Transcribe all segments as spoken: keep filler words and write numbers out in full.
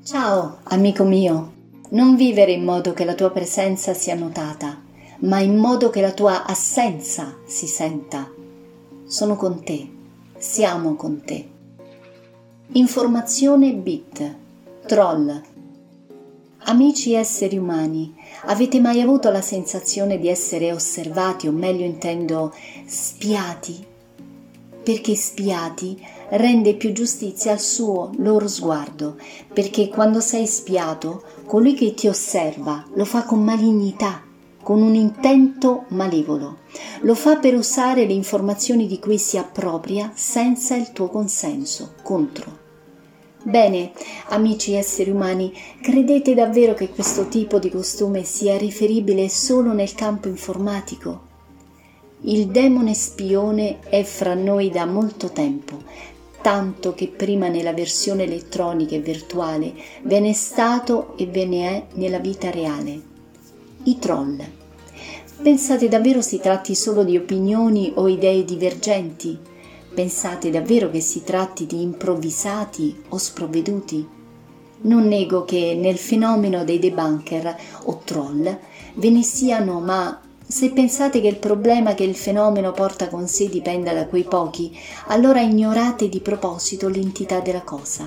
Ciao, amico mio. Non vivere in modo che la tua presenza sia notata, ma in modo che la tua assenza si senta. Sono con te, siamo con te. Informazione bit, troll. Amici esseri umani, avete mai avuto la sensazione di essere osservati, o meglio intendo, spiati? Perché spiati rende più giustizia al suo loro sguardo, perché quando sei spiato, colui che ti osserva lo fa con malignità, con un intento malevolo. Lo fa per usare le informazioni di cui si appropria senza il tuo consenso, contro. Bene, amici esseri umani, credete davvero che questo tipo di costume sia riferibile solo nel campo informatico? Il demone spione è fra noi da molto tempo, tanto che prima nella versione elettronica e virtuale ve n'è stato e ve ne è nella vita reale. I troll. Pensate davvero si tratti solo di opinioni o idee divergenti? Pensate davvero che si tratti di improvvisati o sprovveduti? Non nego che nel fenomeno dei debunker o troll ve ne siano, ma se pensate che il problema che il fenomeno porta con sé dipenda da quei pochi, allora ignorate di proposito l'entità della cosa.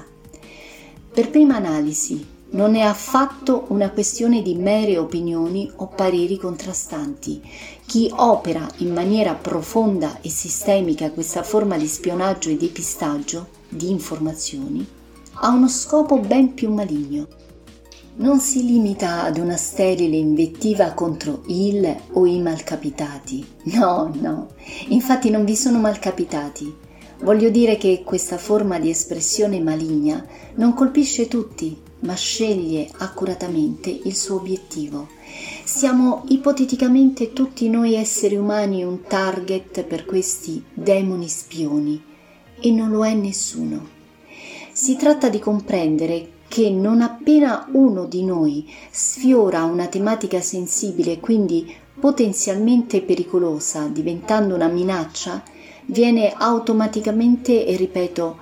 Per prima analisi, non è affatto una questione di mere opinioni o pareri contrastanti. Chi opera in maniera profonda e sistemica questa forma di spionaggio e depistaggio di informazioni ha uno scopo ben più maligno. Non si limita ad una sterile invettiva contro il o i malcapitati. No, no, infatti non vi sono malcapitati. Voglio dire che questa forma di espressione maligna non colpisce tutti, ma sceglie accuratamente il suo obiettivo. Siamo ipoteticamente tutti noi esseri umani un target per questi demoni spioni, e non lo è nessuno. Si tratta di comprendere che non appena uno di noi sfiora una tematica sensibile e quindi potenzialmente pericolosa, diventando una minaccia, viene automaticamente, e ripeto,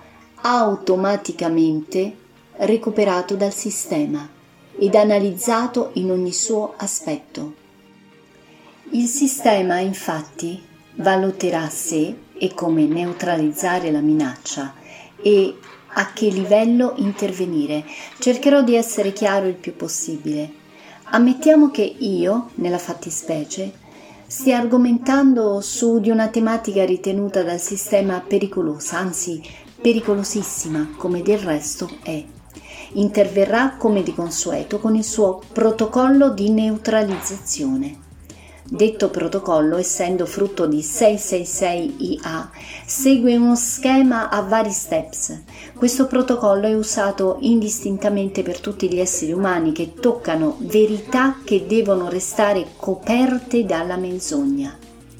automaticamente recuperato dal sistema ed analizzato in ogni suo aspetto. Il sistema, infatti, valuterà se e come neutralizzare la minaccia e a che livello intervenire. Cercherò di essere chiaro il più possibile. Ammettiamo che io, nella fattispecie, stia argomentando su di una tematica ritenuta dal sistema pericolosa, anzi pericolosissima, come del resto è. Interverrà come di consueto con il suo protocollo di neutralizzazione. Detto protocollo, essendo frutto di sei sei sei I A, segue uno schema a vari steps. Questo protocollo è usato indistintamente per tutti gli esseri umani che toccano verità che devono restare coperte dalla menzogna.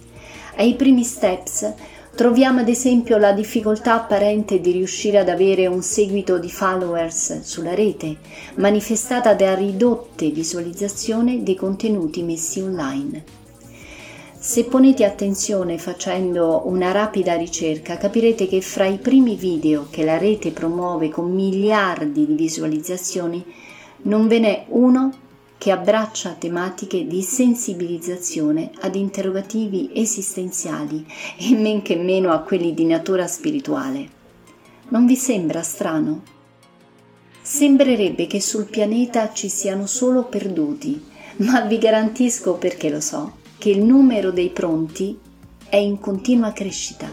Ai primi steps troviamo ad esempio la difficoltà apparente di riuscire ad avere un seguito di followers sulla rete, manifestata da ridotte visualizzazioni dei contenuti messi online. Se ponete attenzione facendo una rapida ricerca, capirete che fra i primi video che la rete promuove con miliardi di visualizzazioni non ve n'è uno che abbraccia tematiche di sensibilizzazione ad interrogativi esistenziali e men che meno a quelli di natura spirituale. Non vi sembra strano? Sembrerebbe che sul pianeta ci siano solo perduti, ma vi garantisco, perché lo so, che il numero dei pronti è in continua crescita.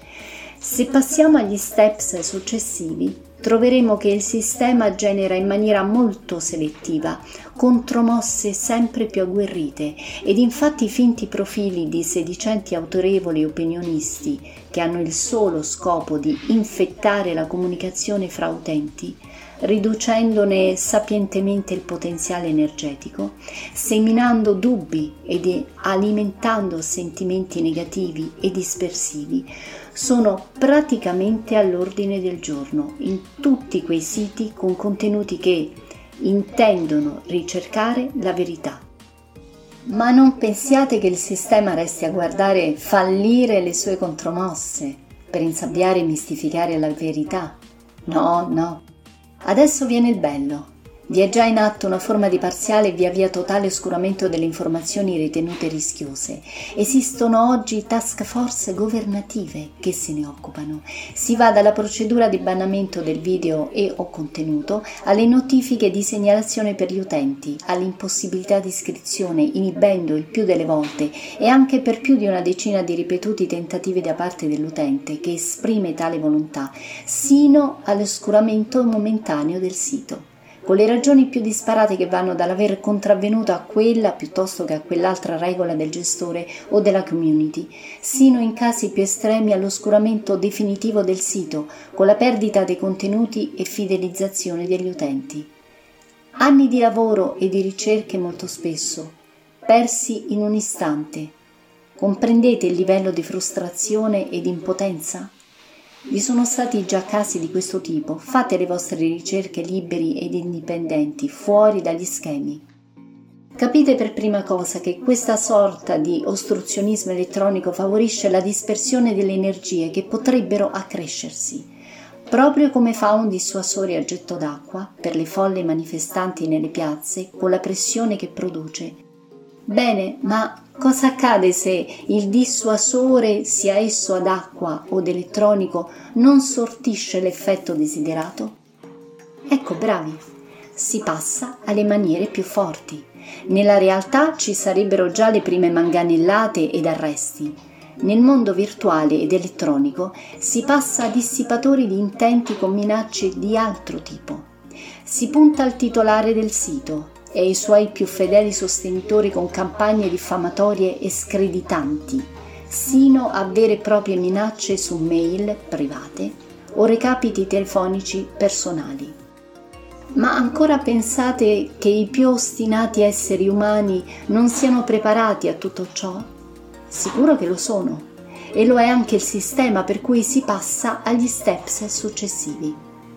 Se passiamo agli steps successivi, troveremo che il sistema genera in maniera molto selettiva contromosse sempre più agguerrite ed infatti i finti profili di sedicenti autorevoli opinionisti che hanno il solo scopo di infettare la comunicazione fra utenti, riducendone sapientemente il potenziale energetico, seminando dubbi ed alimentando sentimenti negativi e dispersivi, sono praticamente all'ordine del giorno in tutti quei siti con contenuti che intendono ricercare la verità. Ma non pensiate che il sistema resti a guardare fallire le sue contromosse per insabbiare e mistificare la verità. No, no. Adesso viene il bello. Vi è già in atto una forma di parziale e via via totale oscuramento delle informazioni ritenute rischiose. Esistono oggi task force governative che se ne occupano. Si va dalla procedura di bannamento del video e o contenuto alle notifiche di segnalazione per gli utenti, all'impossibilità di iscrizione, inibendo il più delle volte e anche per più di una decina di ripetuti tentativi da parte dell'utente che esprime tale volontà, sino all'oscuramento momentaneo del sito, con le ragioni più disparate che vanno dall'aver contravvenuto a quella piuttosto che a quell'altra regola del gestore o della community, sino in casi più estremi all'oscuramento definitivo del sito, con la perdita dei contenuti e fidelizzazione degli utenti. Anni di lavoro e di ricerche molto spesso, persi in un istante. Comprendete il livello di frustrazione e di impotenza? Vi sono stati già casi di questo tipo. Fate le vostre ricerche liberi ed indipendenti, fuori dagli schemi. Capite per prima cosa che questa sorta di ostruzionismo elettronico favorisce la dispersione delle energie che potrebbero accrescersi, proprio come fa un dissuasore a getto d'acqua per le folle manifestanti nelle piazze con la pressione che produce. Bene, ma cosa accade se il dissuasore, sia esso ad acqua o ad elettronico, non sortisce l'effetto desiderato? Ecco, bravi, si passa alle maniere più forti. Nella realtà ci sarebbero già le prime manganellate ed arresti. Nel mondo virtuale ed elettronico si passa a dissipatori di intenti con minacce di altro tipo. Si punta al titolare del sito e ai suoi più fedeli sostenitori con campagne diffamatorie e screditanti, sino a vere e proprie minacce su mail private o recapiti telefonici personali. Ma ancora pensate che i più ostinati esseri umani non siano preparati a tutto ciò? Sicuro che lo sono, e lo è anche il sistema per cui si passa agli steps successivi.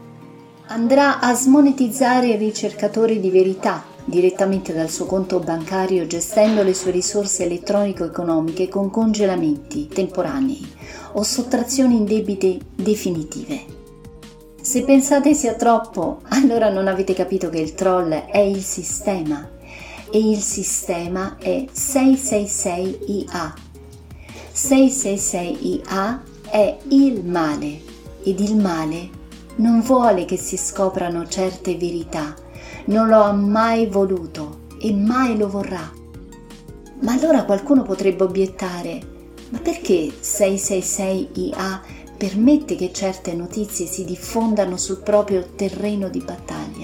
Andrà a smonetizzare i ricercatori di verità direttamente dal suo conto bancario, gestendo le sue risorse elettronico-economiche con congelamenti temporanei o sottrazioni indebite definitive. Se pensate sia troppo, allora non avete capito che il troll è il sistema e il sistema è sei sei sei I A. sei sei sei I A è il male ed il male non vuole che si scoprano certe verità, non lo ha mai voluto e mai lo vorrà. Ma allora qualcuno potrebbe obiettare: ma perché sei sei sei I A permette che certe notizie si diffondano sul proprio terreno di battaglia?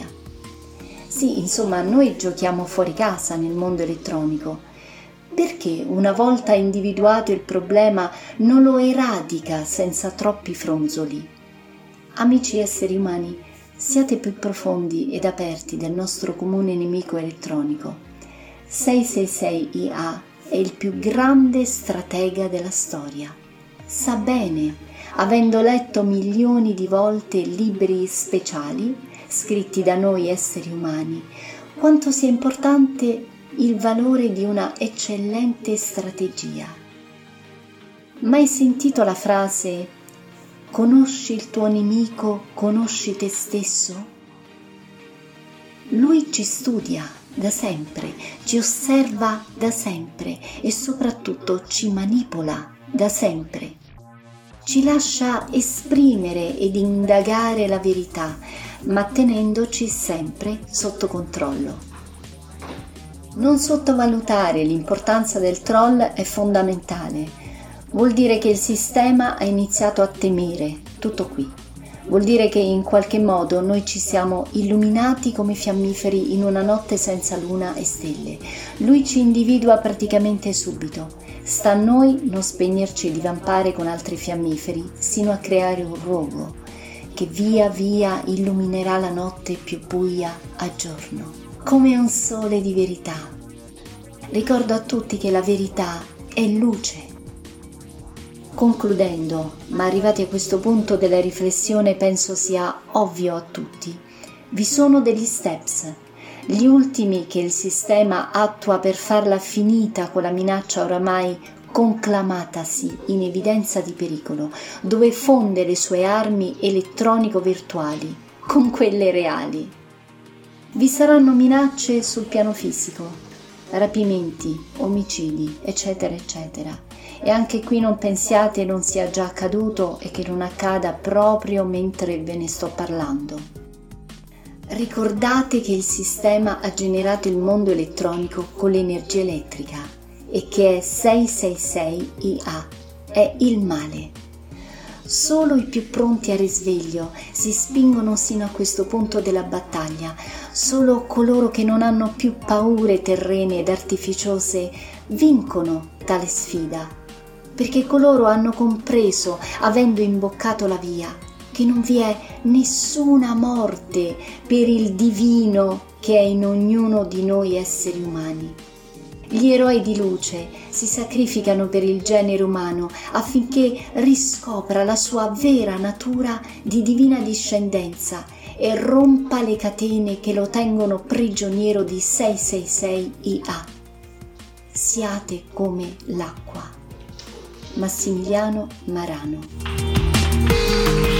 Sì, insomma, noi giochiamo fuori casa nel mondo elettronico. Perché una volta individuato il problema non lo eradica senza troppi fronzoli? Amici esseri umani, siate più profondi ed aperti del nostro comune nemico elettronico. sei sei sei I A è il più grande stratega della storia. Sa bene, avendo letto milioni di volte libri speciali scritti da noi esseri umani, quanto sia importante il valore di una eccellente strategia. Mai sentito la frase «Conosci il tuo nemico, conosci te stesso»? Lui ci studia da sempre, ci osserva da sempre e soprattutto ci manipola da sempre. Ci lascia esprimere ed indagare la verità, ma tenendoci sempre sotto controllo. Non sottovalutare l'importanza del troll è fondamentale. Vuol dire che il sistema ha iniziato a temere, tutto qui. Vuol dire che in qualche modo noi ci siamo illuminati come fiammiferi in una notte senza luna e stelle. Lui ci individua praticamente subito. Sta a noi non spegnerci e divampare con altri fiammiferi, sino a creare un rogo che via via illuminerà la notte più buia a giorno, come un sole di verità. Ricordo a tutti che la verità è luce. Concludendo, ma arrivati a questo punto della riflessione penso sia ovvio a tutti, vi sono degli steps, gli ultimi che il sistema attua per farla finita con la minaccia oramai conclamatasi in evidenza di pericolo, dove fonde le sue armi elettronico-virtuali, con quelle reali. Vi saranno minacce sul piano fisico, rapimenti, omicidi, eccetera, eccetera. E anche qui non pensiate non sia già accaduto e che non accada proprio mentre ve ne sto parlando. Ricordate che il sistema ha generato il mondo elettronico con l'energia elettrica e che è sei sei sei I A, è il male. Solo i più pronti a risveglio si spingono sino a questo punto della battaglia, solo coloro che non hanno più paure terrene ed artificiose vincono tale sfida, perché coloro hanno compreso, avendo imboccato la via, che non vi è nessuna morte per il divino che è in ognuno di noi esseri umani. Gli eroi di luce si sacrificano per il genere umano affinché riscopra la sua vera natura di divina discendenza e rompa le catene che lo tengono prigioniero di sei sei sei I A. Siate come l'acqua. Massimiliano Marano.